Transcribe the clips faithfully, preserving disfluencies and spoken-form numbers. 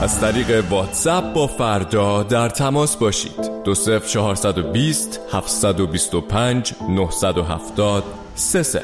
از طریق واتساپ با فردا در تماس باشید. دو صفر چهارصد و بیست هفتصد و بیست و پنج نهصد و هفتاد سه صفر.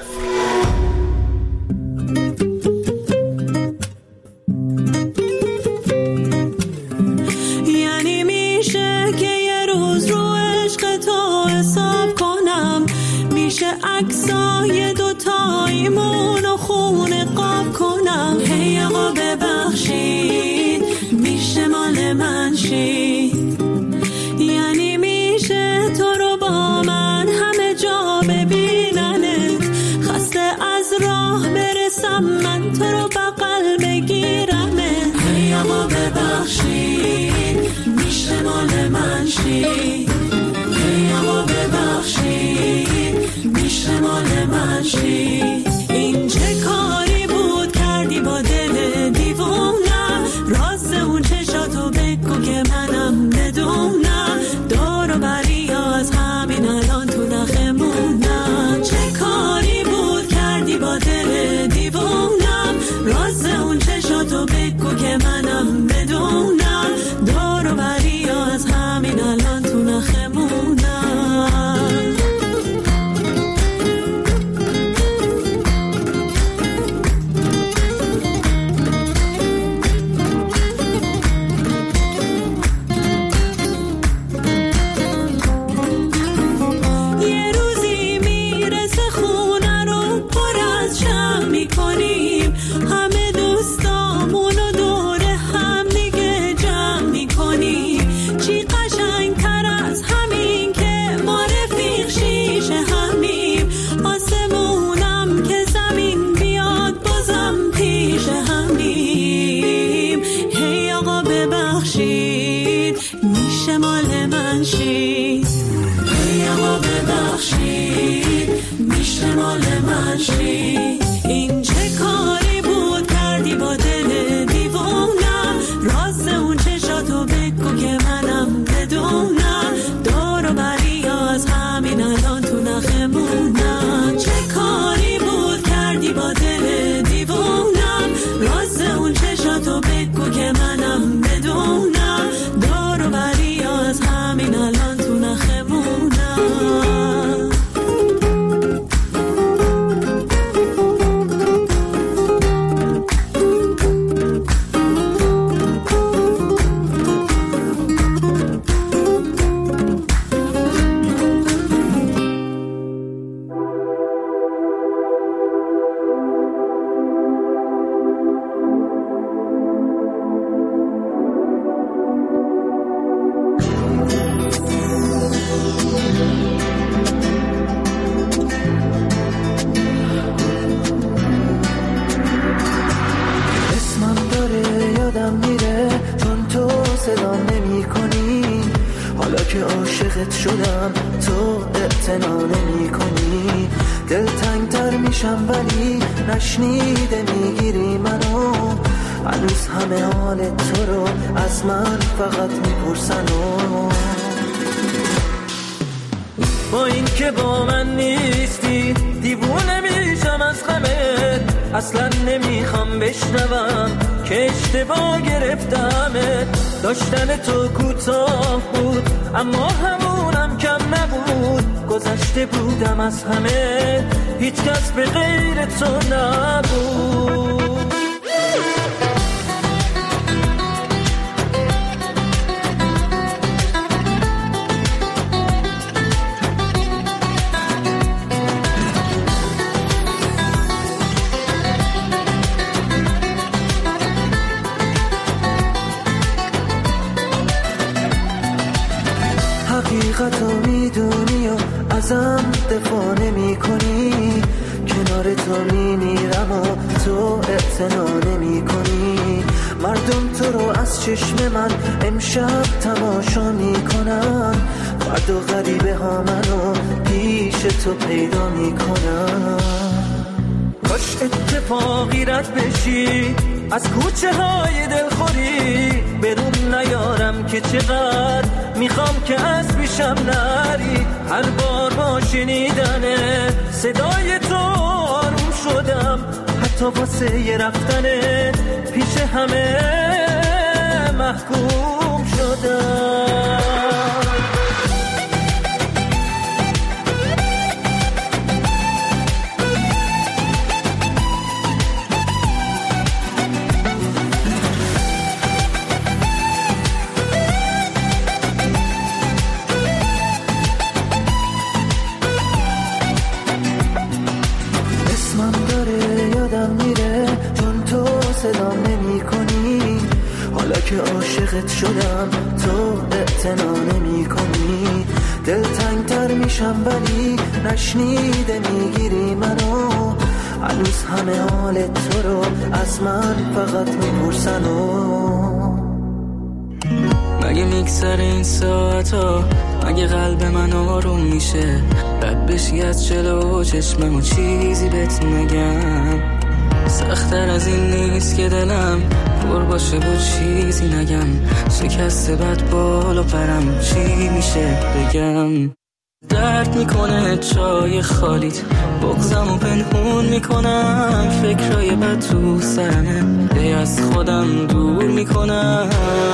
یعنی میشه که یه روز رو عشق تو حساب کنم، میشه عکسای دوتاییمون و خونه قاب کنم. هی آقا ببخشید میشه مال من شید، یعنی میشه تو رو با من همه جا ببیننت، خسته از راه برسم من تو رو بغل بگیرمت. هی آقا ببخشید میشه مال من شید، هی آقا ببخشید میشه مال من شید. این چه کاری بود کردی با دل دیوونم، راز اون چشاتو بگو که منم بدونم، دور و بری از همین الان تو نخمونم. چه کاری بود کردی با دل دیوونم، راز اون چشاتو بگو که منم بدونم، دور و بری از همین الان تو نخمونم. این چه کاری بود کردی با دل دیوونم، راز اون چشاتو بگو که منم بدونم، دور و بری از همین الان تو نخمونم. چه کاری بود کردی با دل دیوونم، راز اون چشاتو بگو که منم بدونم، دور و بری از همین الان تو نخمونم. عاشقت شدم تو اعتنا نمی کنی، دلتنگتر میشم ولی نشنیده میگیری منو، هنوز همه حال تو رو از من فقط میپرسن و با این که با من نیستی دیوونه میشم از غمت، اصلا نمیخوام بشنوم که اشتباه گرفتمت، داشتن تو کوتاه بود اما همونم کم نبود، گذشته بودم از همه هیچ کس به غیر تو نبود. حقیقتو میدونی و ازم دفاع نمی کنی، کنار تو میمیرم و تو اعتنا نمی کنی، مردم تو رو از چشم من امشب تماشا میکنن، فردا غریبه ها منو پیش تو پیدا میکنن. کاش اتفاقی رد بشی از کوچه های دلخوری، برون نیارم که چقدر میخوام که از پیشم نری، هر بار با شنیدن صدای تو آروم شدم، حتی واسه یه رفتنت پیش همه محکوم شدم. صدام نمی کنی حالا که عاشقت شدم تو اعتنا نمی کنی. دلتنگ تر میشم ولی نشنیده میگیری منو. هنوز همه حال تو رو از من فقط میپرسن و مگه میگذره این ساعتا، مگه قلب من آروم میشه رد بشی از جلو چشمم و چیزی بهت نگم. سخت‌تر از این نیست که دلم پر باشه و چیزی نگم. شکسته بد بالا پرم چی میشه بگم. درد میکنه چای خالیت بغضم و پنهون میکنم. فکرای بد تو سرمه ای از خودم دور میکنم.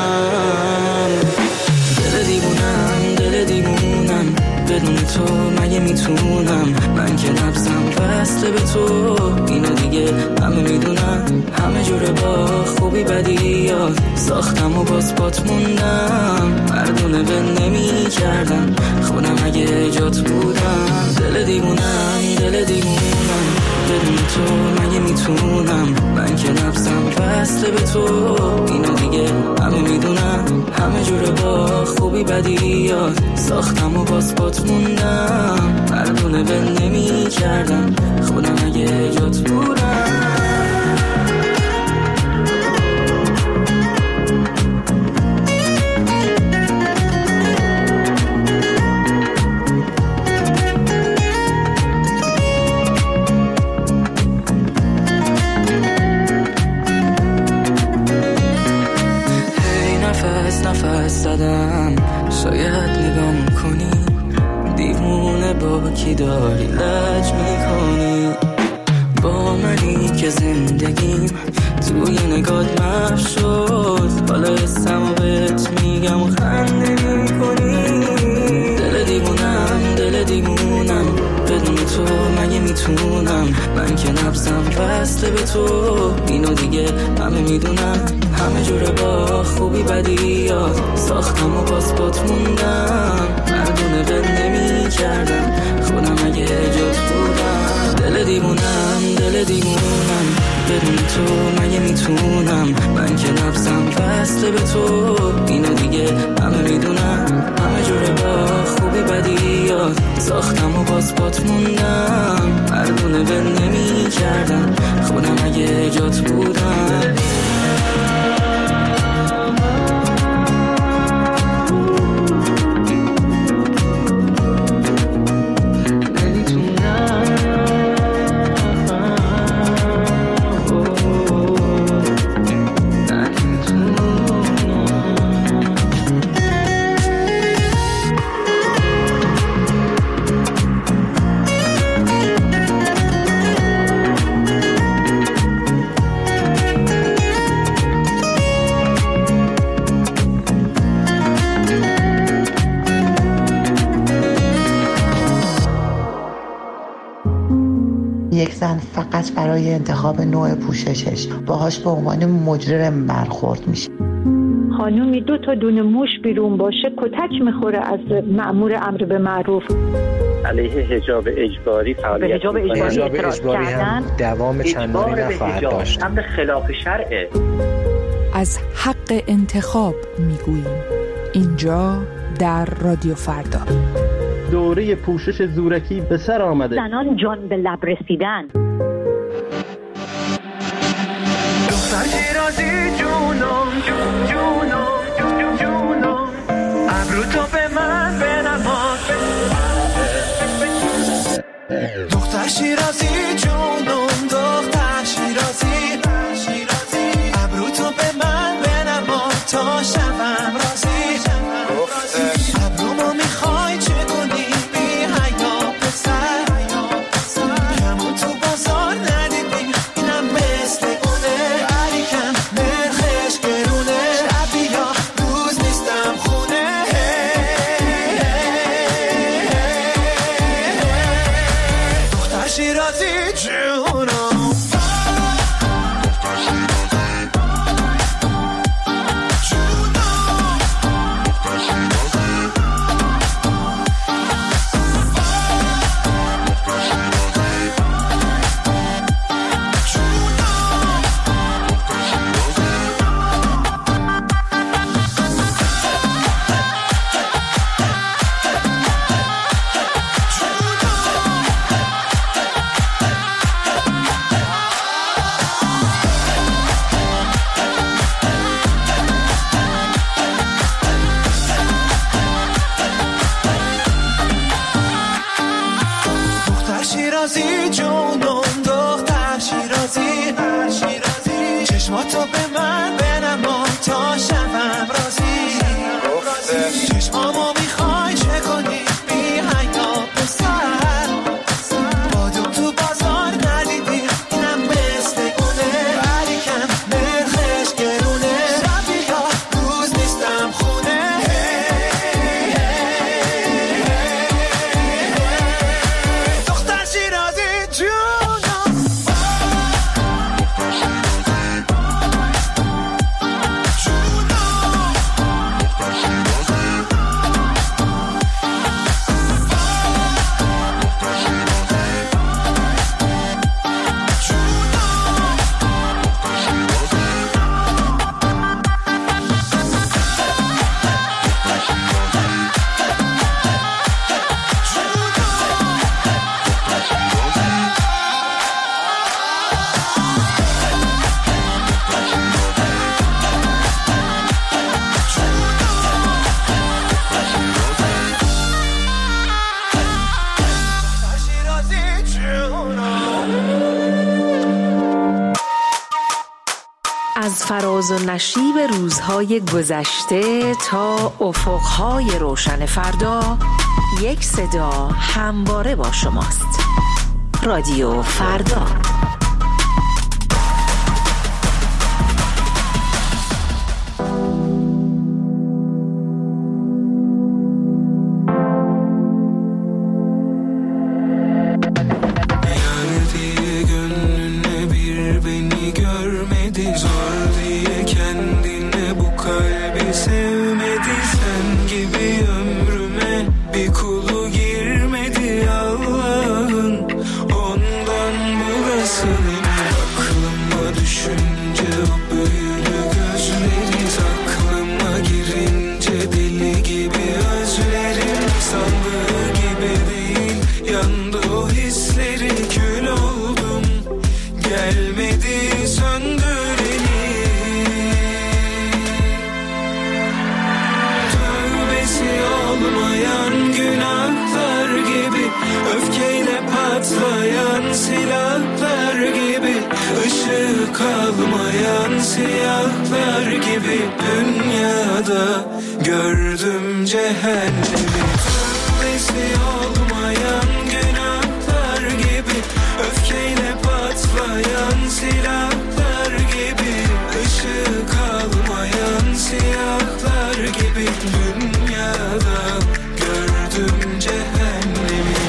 دل دیوونم دل دیوونم بدون تو مگه میتونم. من که نبضم بسته به تو اینو دیگه همه میدونم. همه جوره با خوبی بدی یاد ساختم و باز پات موندم. مردونه به نمی کردم خودم اگه جات بودم. دل دیوونم دل دیوونم بدون تو مگه میتونم. من که نبضم بسته به تو اینو دیگه همه میدونم. همه جوره با خوبی بدی یاد ساختم و باز پات موندم. مردونه به نمی کردم خودم اگه جات بودم. نفس زدم شاید نگام کنی. دیوونه با کی داری لج میکنی. با منی که زندگیم توی نگات محو شد. حالا اسمو بهت میگم و خنده میکنی. دل دیوونم دل دیوونم بدون تو مگه میتونم. من که نبضم بسته به تو اینو دیگه همه میدونم. همه جوره با خوبی بدی یاد ساختم و باز پات موندم. مردونه به نمی کردم خودم اگه جات بودم. دل دیوونم دل دیوونم بدون تو مگه میتونم. من که نبضم بسته به تو اینو دیگه همه میدونم. همه جوره با خوبی بدی یاد ساختم و باز پات موندم. مردونه به نمی کردم خودم اگه جات بودم. یک زن فقط برای انتخاب نوع پوششش باهاش به عنوان مجرم برخورد میشه. خانومی دو تا دونه موش بیرون باشه کتک میخوره از مأمور امر به معروف. علیه حجاب اجباری فعالیت حجاب اجباری, حجاب اجباری هم دوام چندانی نخواهد داشت. امر خلاف شرعه. از حق انتخاب میگوییم اینجا در رادیو فردا. دوره پوشش زورکی به سر آمده. زنان جان به لب رسیدن. دختر شیرازی جونم جون جونم جون جونم ابرو تو به من بنماز. دختر شیرازی جونم دختر شیرازی ابرو تو به من بنماز تا شبم راضی. ابرومو میخوای چگونی بی حیا پسر کمون تو بازار ندیدی اینم مثل اونه علیکم نرخش گرونه شبیه شیرازی جونم شیرازی جونم دختر شیرازی چشماتو به من بنما تا شبم رازی چشمامو میخوای چه کنی بی حیا بسر بادم تو بازار ندیدی اینم مثل گونه ولی کم نرخش گرونه شبی ها روز نیستم خونه از فراز و نشیب روزهای گذشته تا افقهای روشن فردا، یک صدا همواره با شماست. رادیو فردا. Kalmayan siyahlar gibi dünyada gördüm cehennemi. Tövbesi olmayan günahlar gibi, öfkeyle patlayan silahlar gibi, ışığı kalmayan siyahlar gibi dünyada gördüm cehennemi.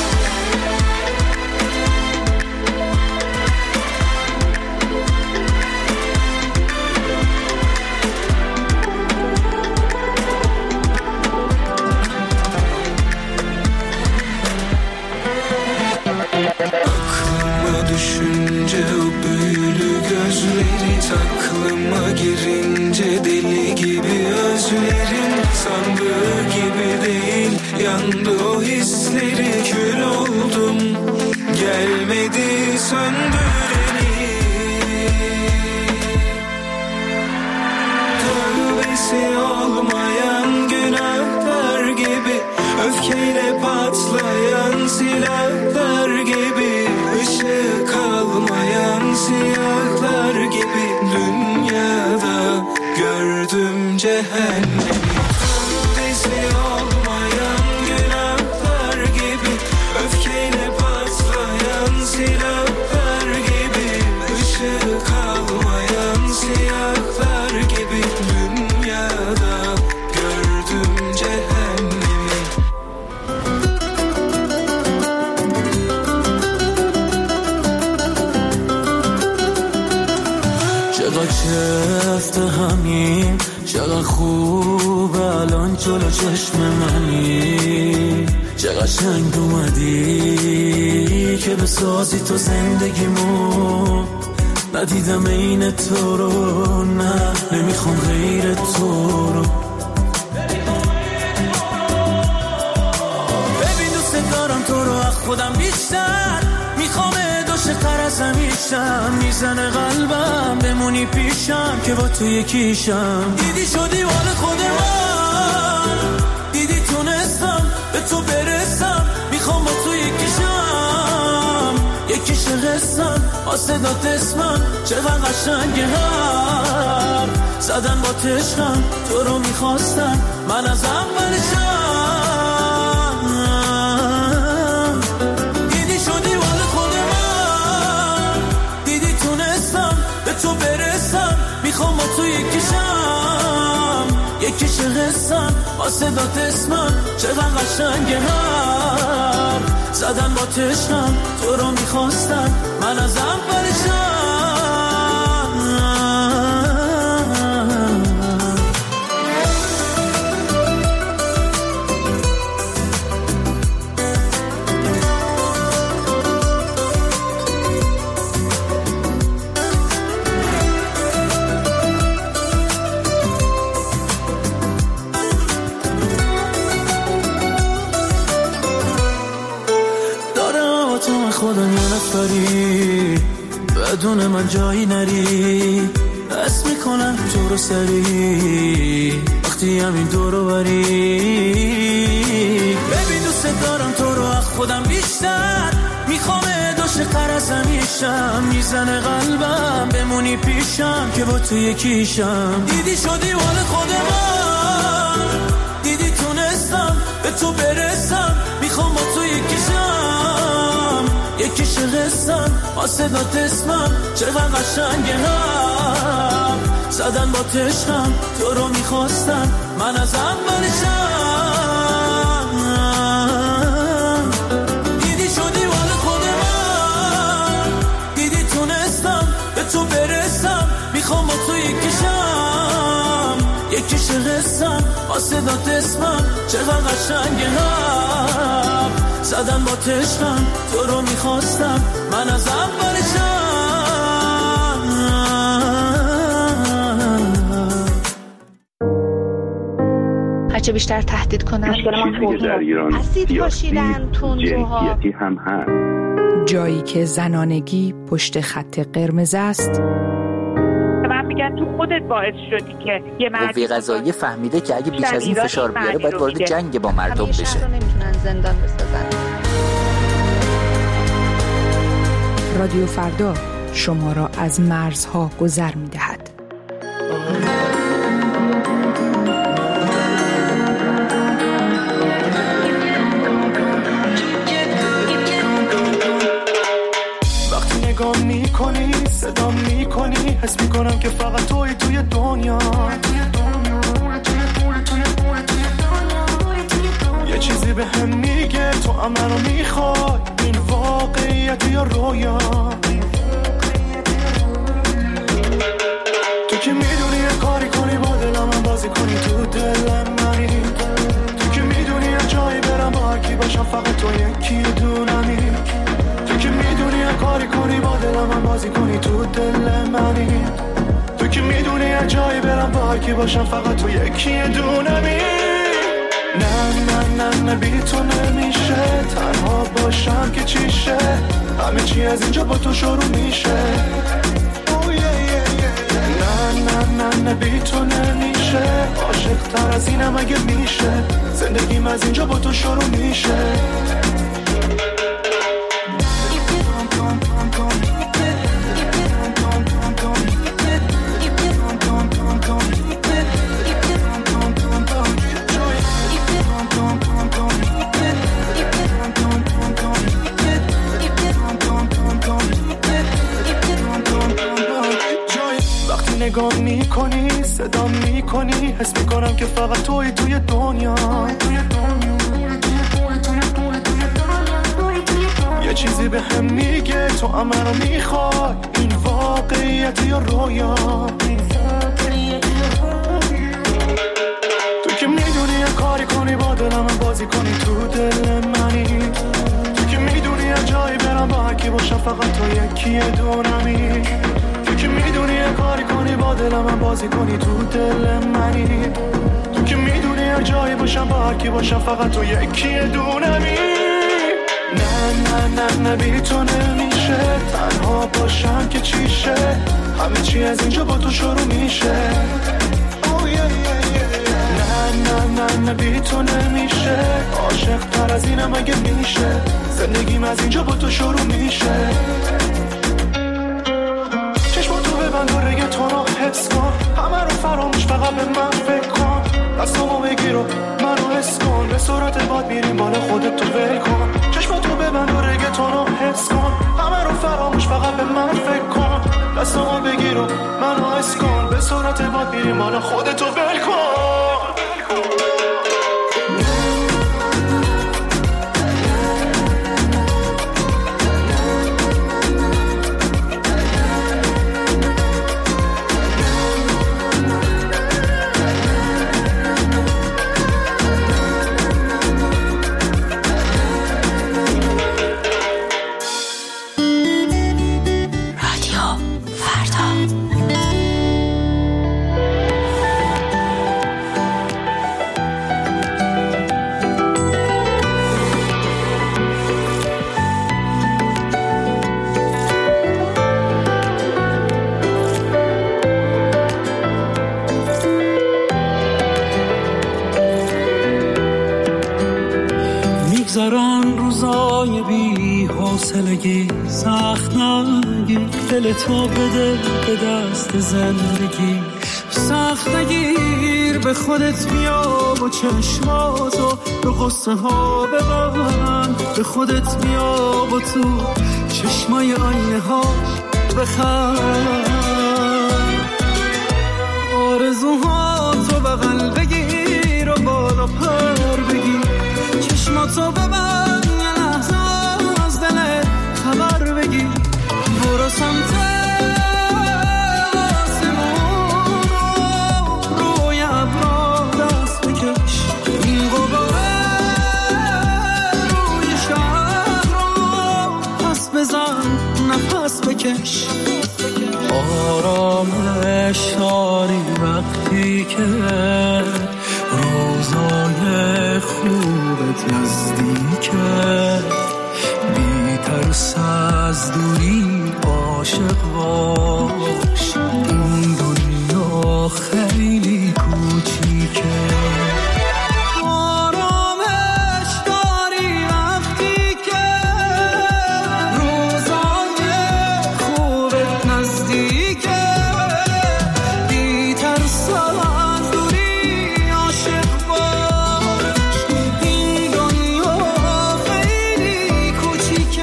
Düşünce o büyülü gözleri, aklıma girince deli gibi özlerim. Sandığı gibi değil, yandı o hisleri, kül oldum, gelmedi söndüreni. Tövbesi olmayan günahlar gibi, öfkeyle patlayan silahlar gibi, ışığı kalmayan siyahlar gibi dünyada gördüm cehennemi. Tövbesi olmayan günahlar gibi, öfkeyle patlayan silahlar gibi, ışığı kalmayan siyahlar gibi dünyada gördüm cehennemi. چقدر چفت همین، چقدر خوب الان جلو چشم منی، چقدر شنگ اومدی که بسازی تو زندگیمو. ندیدم این تو رو، نه نمیخوام غیر تو رو. ببین دوست دارم تو رو از خودم بیشتر، میخوام عاشق‌تر از همیشم. میزنه قلبم بمونی پیشم که با تو یکیشم. دیدی شدی مال خود من، دیدی تونستم به تو برسم. میخوام با تو یکیشم، یکیش قسم واسه داد اسمم. چقدر قشنگه هم زدن با تشکم. تو رو میخواستم من از اولشم. دیدی شدی مال خود من، دیدی تونستم به تو برسم. میخوام با تو یکیشم، یکیش قسم واسه داد اسمم. چقدر قشنگه هم زدن با تشکم. تو رو میخواستم من از اولشم. خودم یه نفری، بدون من جایی نری. حس میکنم تو رو سری وقتی همین دورو بری. ببین دوست دارم تو رو از خودم بیشتر، میخوام عاشق‌تر از همیشم. میزنه قلبم بمونی پیشم که با تو یکیشم. دیدی شدی مال خود من، دیدی تونستم به تو برسم. میخوام با تو یکیشم، یکیش قسم واسه داد اسمم. چقدر قشنگه هم زدن با تشکم. تو رو میخواستم من از اولشم. دیدی شدی مال خود من، دیدی تونستم به تو برسم. میخوام با تو یکیشم، یکیش قسم واسه داد اسمم. چقدر قشنگه هم زدن با تشکم. تو رو میخواستم من از اولشم. هرچه بیشتر تهدید کنن چیزی که در ایران سیاسی جنسیتی هم هست. جایی که زنانگی پشت خط قرمز است. من میگم تو خودت باعث شدی که یه قوه قضاییه فهمیده که اگه بیش از این فشار بیاره باید وارد جنگ با مردم بشه. همیشه نمیتونن زندان بسازن. رادیو فردا شما را از مرزها گذر می‌دهد. وقتی نگاه میکنی صدا میکنی، حس میکنم که فقط توی توی دنیا. یه چیزی به هم میگه تو هم منو میخوای، این واقعیت یا رویا. تو که میدونی یه کاری کنی با دلم من بازی کنی تو دلم منی. تو که میدونی یه جایی برم با هرکی باشم فقط تو یکی دونمی. تو که میدونی یه کاری کنی با دلم من بازی کنی تو دل منی. تو که میدونی یه جایی برم با هرکی باشم فقط تو یکی دونمی. نه نه نه نه بی تو نمیشه، تنها باشم که چیشه. همه چی از اینجا با تو شروع میشه. نه نه نه نه بی تو نمیشه، عاشق تر از اینم اگه میشه. زندگیم از اینجا با تو شروع میشه. نگاه میکنی صدا میکنی، حس میکنم که فقط توی توی دنیا. یه چیزی به هم میگه تو هم منو میخوای. این واقعیت یا رویا؟ تو که میدونی یه کاری کنی با دلم بازی کنی تو دل منی. تو که میدونی یه جایی برم با هرکی باشم فقط تو یکی دونمی. تو که میدونی یه کاری کنی با دلم بازی کنی تو دل منی. تو که میدونی یه جایی باشم با هرکی باشم فقط تو یکی دونمی. نه نه نه نه بی تو نمیشه تنها باشم که چیشه. همه چی از اینجا با تو شروع میشه. نه نه نه نه بی تو نمیشه. عاشق تر از اینم اگه میشه. زندگیم از اینجا با تو شروع میشه. چشماتو ببند و رگ تو رو حس کن. همه رو فراموش فقط به من فکر کن. دستامو بگیر و منو حس کن. به سرعت باد میریم بالا خودت تو ول کن. چشماتو ببند و رگ تو رو حس کن. همه رو فراموش فقط به من فکر کن. دستامو بگیر و منو حس کن. به سرعت باد میریم بالا خودت تو ول کن. میگذرن روزای بی حوصلگی، سخت نگیر دل تو بده به دست زندگی. سخت نگیر به خودت بیا و چشماتو به قصه ها ببند. به خودت بیا و تو چشمای آینه ها بخند. آرزوهاتو بغل بگیر و بالا پر بگیر. چشماتو ببند یه لحظه از دلت خبر بگیر. برو سمت آسمون روی ابرا دست بکش. این غباره روی شهر رو پس بزن نفس بکش. آرامش داری وقتی که روزای خوبت نزدیکه. بی ترس از دوری عاشق باش. این دنیا خیلی کوچیکه. آرامش داری وقتی که روزای خوبت نزدیکه. بی ترس از دوری عاشق باش. این دنیا خیلی کوچیکه.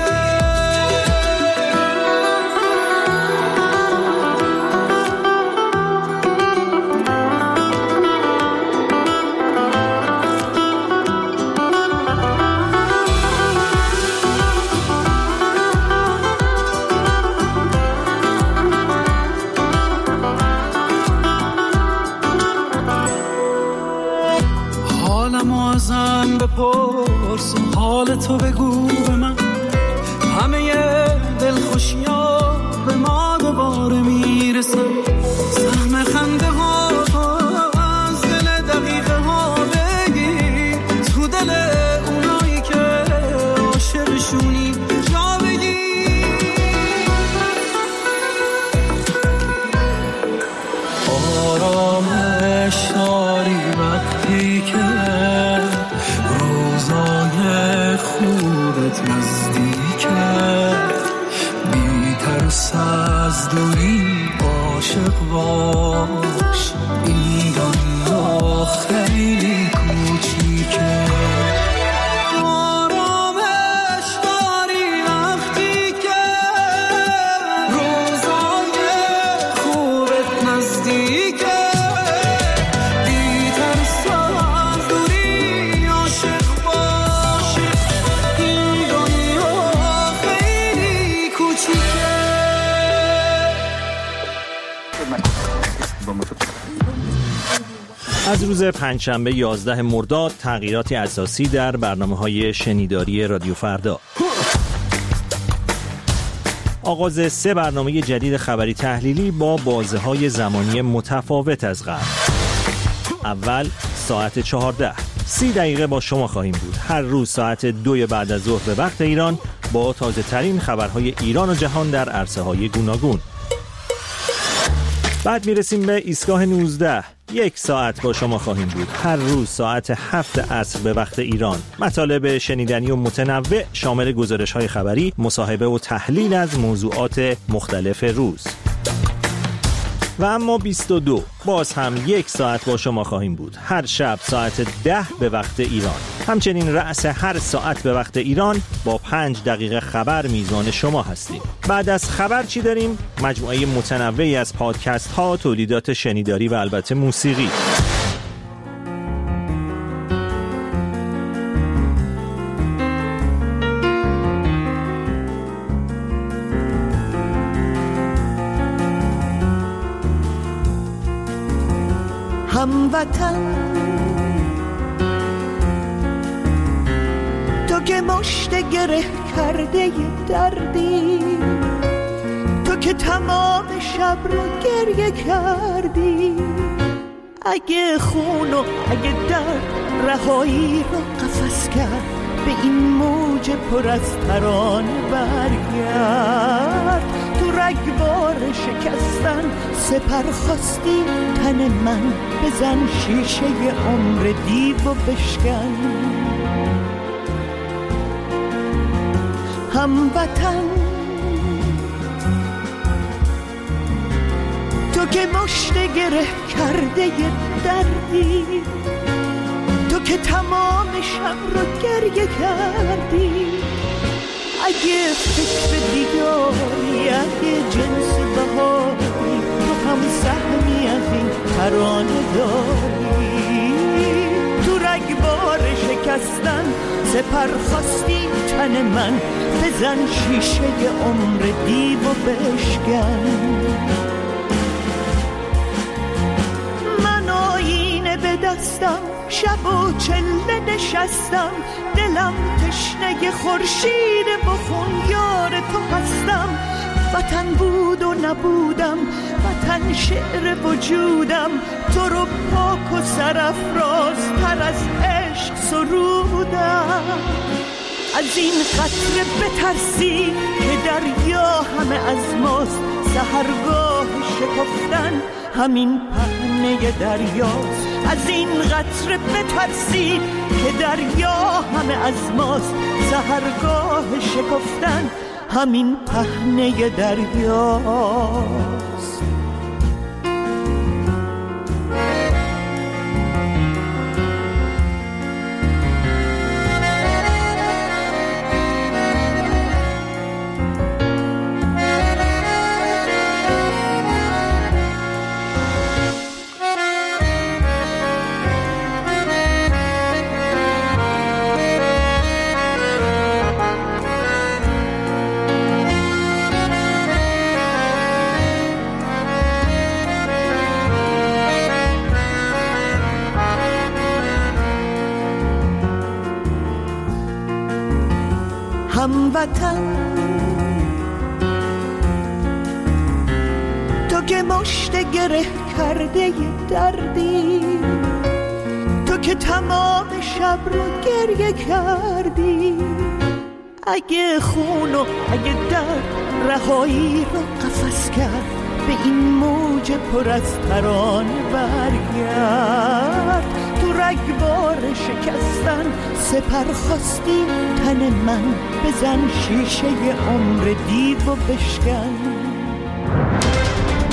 حالمو ازم بپرس و حالتو بگو به من. همه دلخوشی‌ها به ما دوباره میرسه. سهم خنده ها از دل دقیقه ها بگیر. تو دل اونایی که عاشقشونی جا بگیر. آرامش داری وقتی که روزای خوبت نزدیکه. بی ترس از دوری عاشق باش. این دنیا خیلی کوچیکه. آرامش داری وقتی که روزای خوبت نزدیکه. بی ترس از دوری عاشق باش. این دنیا از روز پنجشنبه یازده مرداد تغییراتی اساسی در برنامه‌های شنیداری رادیو فردا. آغاز سه برنامه جدید خبری تحلیلی با بازه‌های زمانی متفاوت از قبل. اول ساعت چهارده، سی دقیقه با شما خواهیم بود. هر روز ساعت دوی بعد از ظهر به وقت ایران با تازه ترین خبرهای ایران و جهان در عرصه‌های گوناگون. بعد میرسیم به ایستگاه نوزده. یک ساعت با شما خواهیم بود. هر روز ساعت هفت عصر به وقت ایران. مطالب شنیدنی و متنوع شامل گزارش‌های خبری، مصاحبه و تحلیل از موضوعات مختلف روز. و اما بیست و دو، باز هم یک ساعت با شما خواهیم بود. هر شب ساعت ده به وقت ایران. همچنین رأس هر ساعت به وقت ایران با پنج دقیقه خبر میزان شما هستیم. بعد از خبر چی داریم؟ مجموعه متنوعی از پادکست ها، تولیدات شنیداری و البته موسیقی. هموطن تو که مشت گره کرده دردی، تو که تمام شب رو گریه کردی، اگه خون و اگه درد رهایی رو قفس کرد، به این موج پر از ترانه برگرد. تو رگبار شکستن سپر خواستی تن من، بزن شیشه عمر دیو و بشکن. هموطن تو که مشت گره کرده دردی، تو که تمام شب رو گریه کردی، اگه فکر دیگاری، اگه جنس بهاری، تو هم سهمی از این ترانه داری. تو رگبار شکستن سپر خواستی تن من، بزن شیشه عمر دیو و بشکن. من آینه به دستم، شب و چله نشستم، دلم تشنه خورشید بخون یار تو هستم. وطن بود و نبودم، وطن شعر وجودم، تو رو پاک و سرافراز تر از عشق سرودم. از این قطره بترسی که دریا همه از ماست، سحرگاه شکفتن همین پهنه دریاست. از این قطره بترسی که دریا همه از ماست، سحرگاه شکفتن همین پهنه دریاست. هموطن تو که مشت گره کرده دردی، تو که تمام شب رو گریه کردی، اگه خون و اگه درد رهایی رو قفس کرد، به این موج پر از ترانه برگرد. تو رگبار شکستن سپر خواستی تن من، بزن شیشه عمر دیو و بشکن.